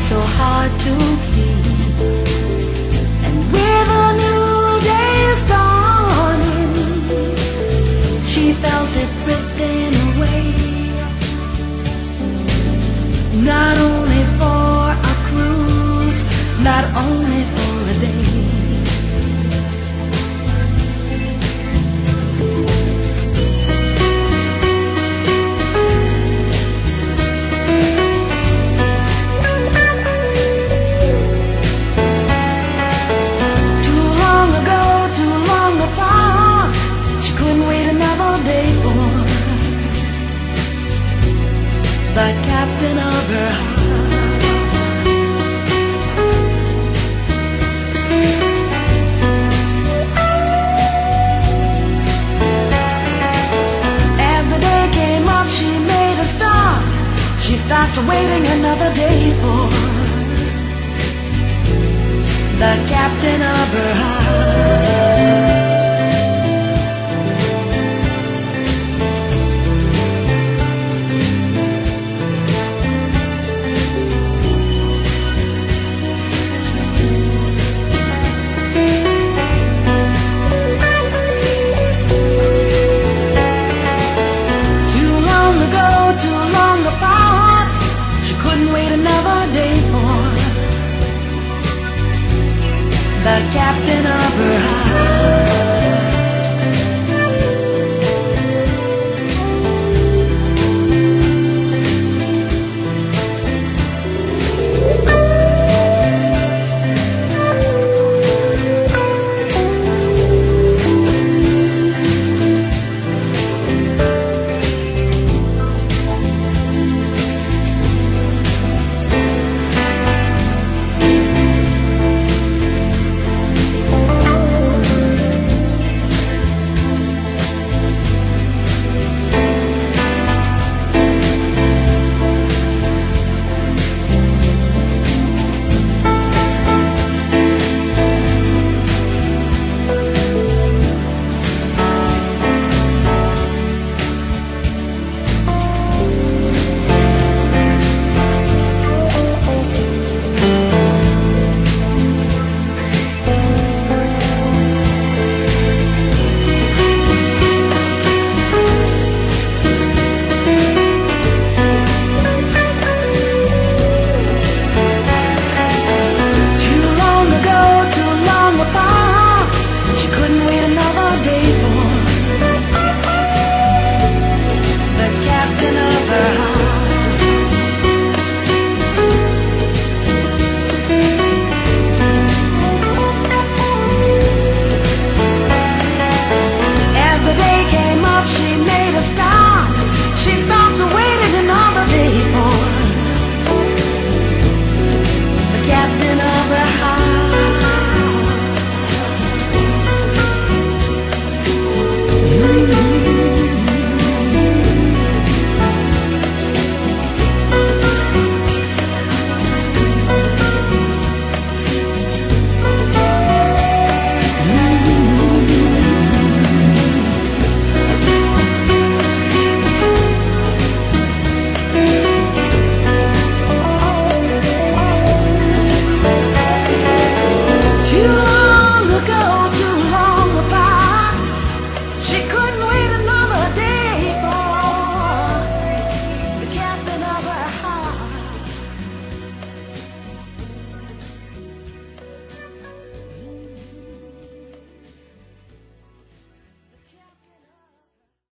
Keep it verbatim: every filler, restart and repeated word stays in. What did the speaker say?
so hard to keep. And with a new day's dawning, she felt it drifting away. Not only for a cruise, not only for a day. The captain of her heart. As the day came up, she made a start. She stopped waiting another day for the captain of her heart.